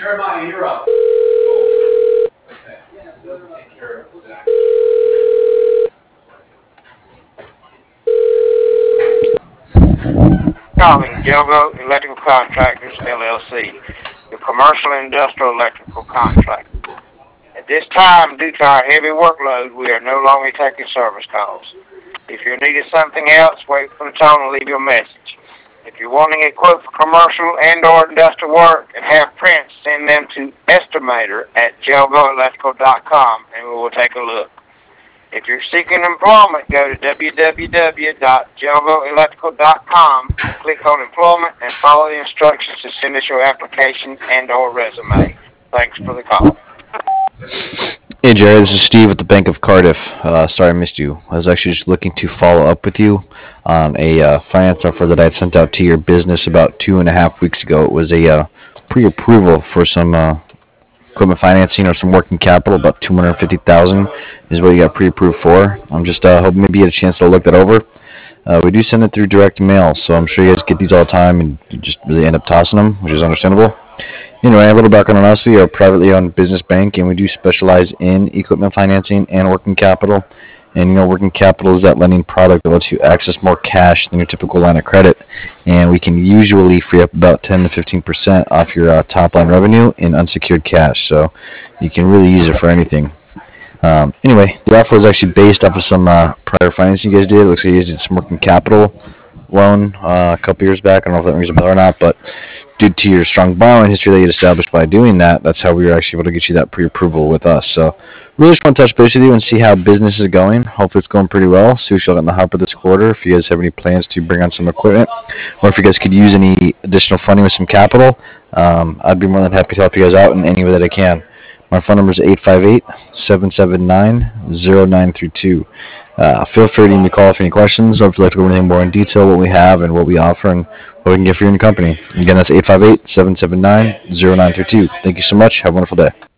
Jeremiah, you're up. Okay. Let's take care of Zach. Calling Gelgo Electrical Contractors, LLC, the commercial and industrial electrical contractor. At this time, due to our heavy workload, we are no longer taking service calls. If you're needing something else, wait for the tone and leave your message. If you're wanting a quote for commercial and or industrial work and have prints, send them to estimator@gelgoelectrical.com and we will take a look. If you're seeking employment, go to www.gelgoelectrical.com, click on employment, and follow the instructions to send us your application and or resume. Thanks for the call. Hey Jerry, this is Steve with the Bank of Cardiff. Sorry I missed you. I was actually just looking to follow up with you on a finance offer that I had sent out to your business about 2.5 weeks ago. It was a pre-approval for some equipment financing or some working capital. About $250,000 is what you got pre-approved for. I'm just hoping maybe you get a chance to look that over. We do send it through direct mail, so I'm sure you guys get these all the time and you just really end up tossing them, which is understandable. Anyway, a little background on us. We are a privately owned business bank, and we do specialize in equipment financing and working capital. And, working capital is that lending product that lets you access more cash than your typical line of credit. And we can usually free up about 10 to 15% off your top line revenue in unsecured cash. So you can really use it for anything. Anyway, the offer was actually based off of some prior financing you guys did. It looks like you guys did some working capital loan a couple years back. I don't know if that rings a bell or not, but due to your strong borrowing history that you established by doing that, that's how we were actually able to get you that pre-approval with us. So really just want to touch base with you and see how business is going. Hopefully it's going pretty well. See what you'll get in the hopper this quarter. If you guys have any plans to bring on some equipment, or if you guys could use any additional funding with some capital, I'd be more than happy to help you guys out in any way that I can. My phone number is 858-779-0932. Feel free to give me a call if you have any questions, or if you'd like to go over anything more in detail, what we have and what we offer and what we can get for you and your company. Again, that's 858-779-0932. Thank you so much. Have a wonderful day.